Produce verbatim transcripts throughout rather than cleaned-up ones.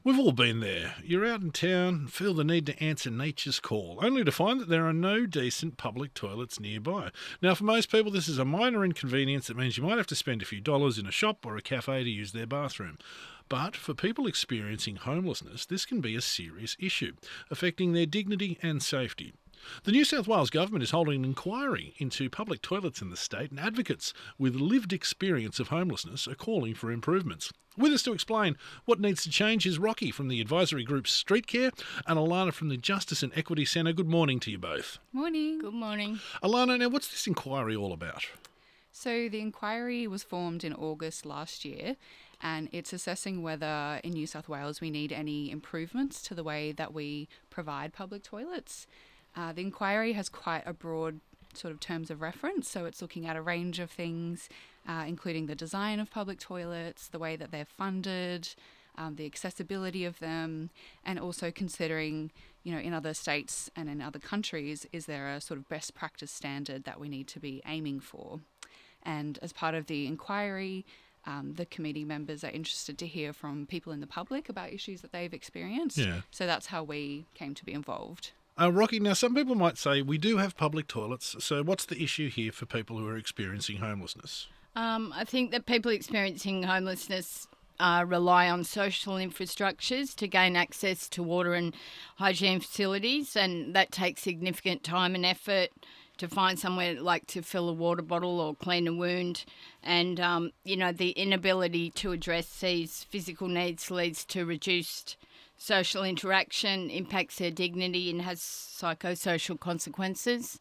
We've all been there. You're out in town, feel the need to answer nature's call, only to find that there are no decent public toilets nearby. Now, for most people, this is a minor inconvenience that means you might have to spend a few dollars in a shop or a cafe to use their bathroom. But for people experiencing homelessness, this can be a serious issue, affecting their dignity and safety. The New South Wales Government is holding an inquiry into public toilets in the state, and advocates with lived experience of homelessness are calling for improvements. With us to explain what needs to change is Rocky from the advisory group Street Care and Alana from the Justice and Equity Centre. Good morning to you both. Morning. Good morning. Alana, now what's this inquiry all about? So the inquiry was formed in August last year, and it's assessing whether in New South Wales we need any improvements to the way that we provide public toilets. Uh, the inquiry has quite a broad sort of terms of reference, so it's looking at a range of things, uh, including the design of public toilets, the way that they're funded, um, the accessibility of them, and also considering, you know, in other states and in other countries, is there a sort of best practice standard that we need to be aiming for? And as part of the inquiry, um, the committee members are interested to hear from people in the public about issues that they've experienced. Yeah. So that's how we came to be involved. Uh, Rocky, now some people might say we do have public toilets, so what's the issue here for people who are experiencing homelessness? Um, I think that people experiencing homelessness uh, rely on social infrastructures to gain access to water and hygiene facilities, and that takes significant time and effort to find somewhere like to fill a water bottle or clean a wound. And, um, you know, the inability to address these physical needs leads to reduced social interaction, impacts their dignity and has psychosocial consequences.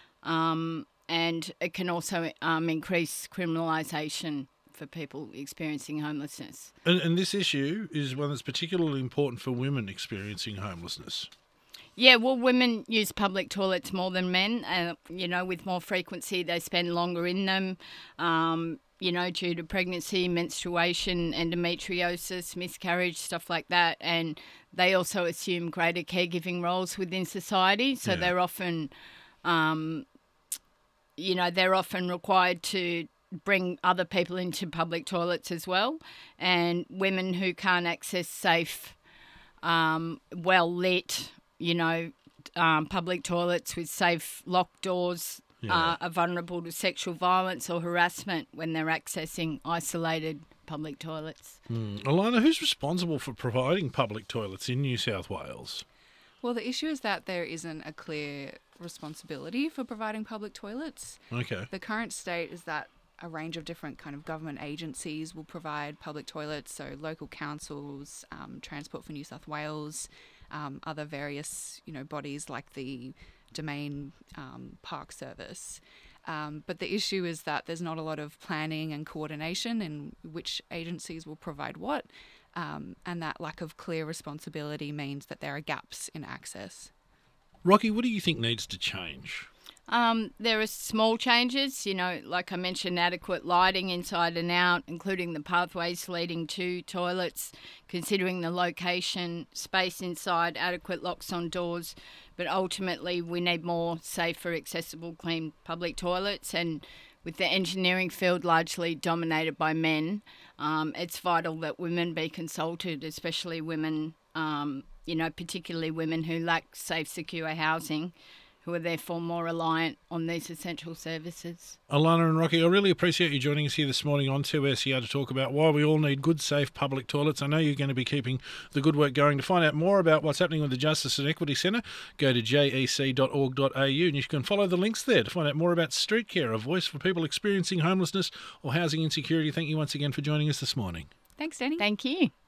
Um, and it can also um, increase criminalisation for people experiencing homelessness. And, and this issue is one that's particularly important for women experiencing homelessness. Yeah, well, women use public toilets more than men. Uh, you know, with more frequency, they spend longer in them. Um, you know, due to pregnancy, menstruation, endometriosis, miscarriage, stuff like that. And they also assume greater caregiving roles within society. So Yeah. they're often, um, you know, they're often required to bring other people into public toilets as well. And women who can't access safe, um, well-lit, you know, um, public toilets with safe locked doors, Yeah. Uh, are vulnerable to sexual violence or harassment when they're accessing isolated public toilets. Mm. Alana, who's responsible for providing public toilets in New South Wales? Well, the issue is that there isn't a clear responsibility for providing public toilets. Okay. The current state is that a range of different kind of government agencies will provide public toilets, so local councils, um, Transport for New South Wales, um, other various, you know, bodies like the Domain um, Park Service. Um, but the issue is that there's not a lot of planning and coordination in which agencies will provide what, um, and that lack of clear responsibility means that there are gaps in access. Rocky, what do you think needs to change? Um, there are small changes, you know, like I mentioned, adequate lighting inside and out, including the pathways leading to toilets, considering the location, space inside, adequate locks on doors. But ultimately, we need more safer, accessible, clean public toilets. And with the engineering field largely dominated by men, um, it's vital that women be consulted, especially women, um, you know, particularly women who lack safe, secure housing, who are therefore more reliant on these essential services. Alana and Rocky, I really appreciate you joining us here this morning on two S E R to talk about why we all need good, safe public toilets. I know you're going to be keeping the good work going. To find out more about what's happening with the Justice and Equity Centre, go to j e c dot org dot a u and you can follow the links there to find out more about Street Care, a voice for people experiencing homelessness or housing insecurity. Thank you once again for joining us this morning. Thanks, Danny. Thank you.